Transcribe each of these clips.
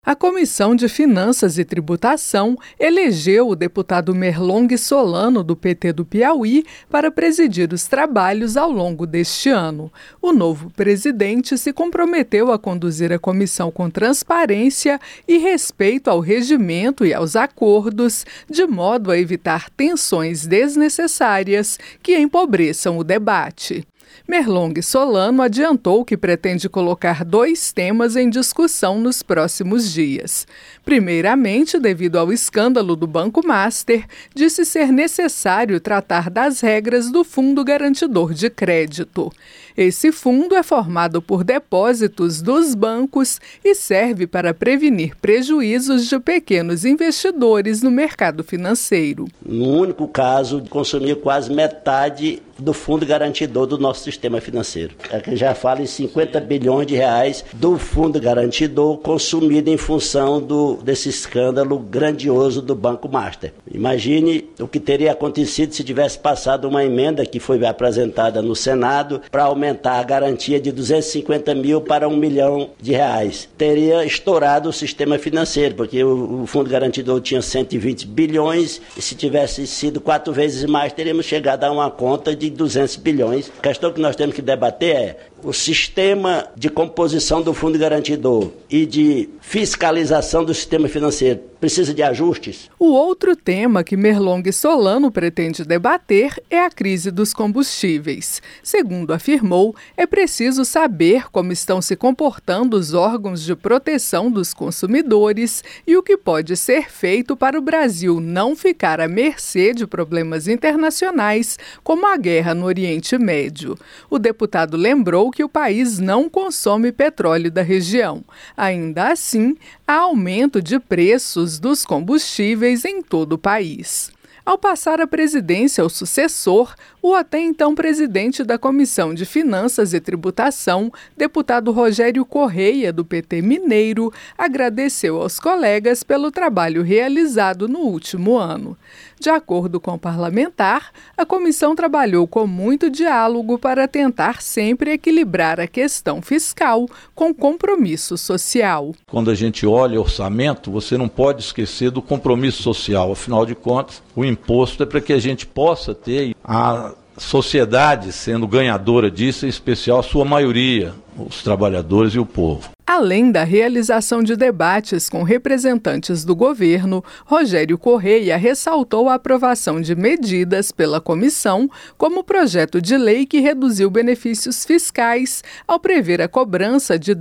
A Comissão de Finanças e Tributação elegeu o deputado Merlong Solano, do PT do Piauí, para presidir os trabalhos ao longo deste ano. O novo presidente se comprometeu a conduzir a comissão com transparência e respeito ao regimento e aos acordos, de modo a evitar tensões desnecessárias que empobreçam o debate. Merlong Solano adiantou que pretende colocar 2 temas em discussão nos próximos dias. Primeiramente, devido ao escândalo do Banco Master, disse ser necessário tratar das regras do Fundo Garantidor de Crédito. Esse fundo é formado por depósitos dos bancos e serve para prevenir prejuízos de pequenos investidores no mercado financeiro. No único caso, consumiu quase metade do fundo garantidor do nosso sistema financeiro. Aqui já fala em 50 bilhões de reais do fundo garantidor consumido em função desse escândalo grandioso do Banco Master. Imagine o que teria acontecido se tivesse passado uma emenda que foi apresentada no Senado para aumentar a garantia de 250 mil para 1 milhão de reais. Teria estourado o sistema financeiro, porque o fundo garantidor tinha 120 bilhões e se tivesse sido 4 vezes mais, teríamos chegado a uma conta de 200 bilhões. A questão que nós temos que debater é o sistema de composição do fundo garantidor e de fiscalização do sistema financeiro precisa de ajustes? O outro tema que Merlong Solano pretende debater é a crise dos combustíveis. Segundo afirmou, é preciso saber como estão se comportando os órgãos de proteção dos consumidores e o que pode ser feito para o Brasil não ficar à mercê de problemas internacionais, como a guerra no Oriente Médio. O deputado lembrou que o país não consome petróleo da região. Ainda assim, há aumento de preços dos combustíveis em todo o país. Ao passar a presidência ao sucessor, o até então presidente da Comissão de Finanças e Tributação, deputado Rogério Correia, do PT mineiro, agradeceu aos colegas pelo trabalho realizado no último ano. De acordo com o parlamentar, a comissão trabalhou com muito diálogo para tentar sempre equilibrar a questão fiscal com compromisso social. Quando a gente olha o orçamento, você não pode esquecer do compromisso social. Afinal de contas, o imposto é para que a gente possa ter a sociedade sendo ganhadora disso, em especial a sua maioria, os trabalhadores e o povo. Além da realização de debates com representantes do governo, Rogério Correia ressaltou a aprovação de medidas pela comissão, como o projeto de lei que reduziu benefícios fiscais ao prever a cobrança de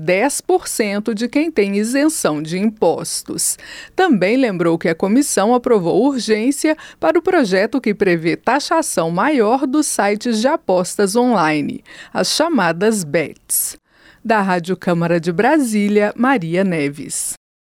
10% de quem tem isenção de impostos. Também lembrou que a comissão aprovou urgência para o projeto que prevê taxação maior dos sites de apostas online, as chamadas bets. Da Rádio Câmara de Brasília, Maria Neves.